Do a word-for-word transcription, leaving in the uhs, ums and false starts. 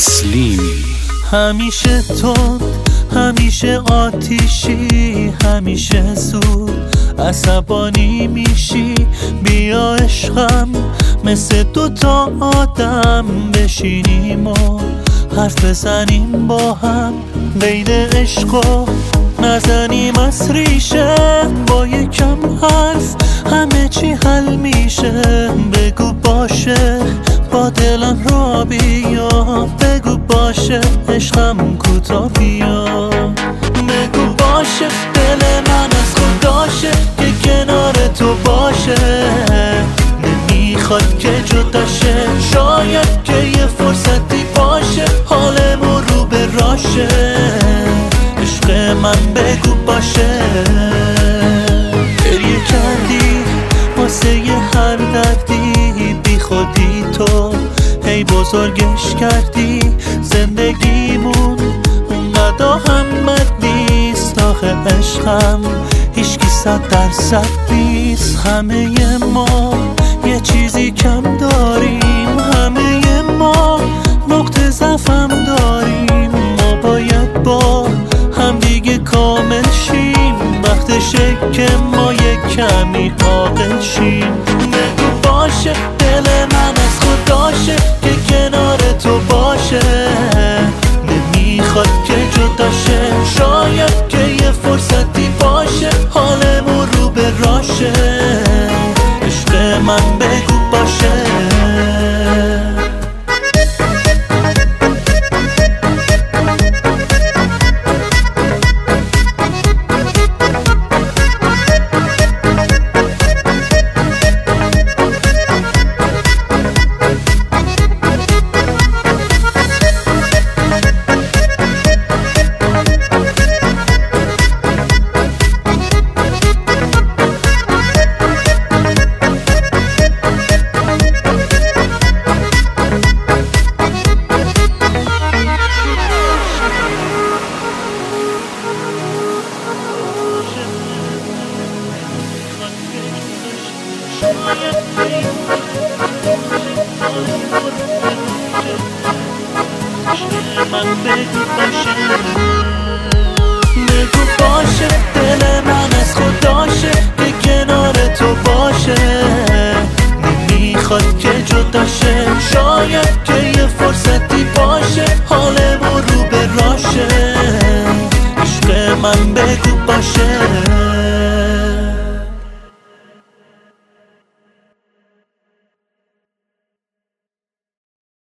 تسلیمی. همیشه تند، همیشه آتیشی، همیشه زود عصبانی میشی. بیا عشقم مثل دوتا آدم بشینیم و حرف بزنیم با هم. بین عشق و نزنیم از ریشه، با یکم حرف همه چی حل میشه. بگو باشه با دلم را بیا، بگو باشه عشقم کوتا بیا. بگو باشه دل من از خداشه که کنار تو باشه، نمیخواد که جداشه. شاید که یه فرصتی باشه حالمون رو به راشه. عشق من بگو باشه. گریه کردی واسه یه هر دردی، بی خودی تو هی بزرگش کردی. زندگیمون اونقدر همت نیست آخه عشقم هیچکی صد درصد نیست. همه ما یه چیزی کم داریم، همه ما نقطه ضعفم داریم. ما باید با هم دیگه کامل شیم، وقتشه که ما یه کمی عاقل شیم. بگو باشه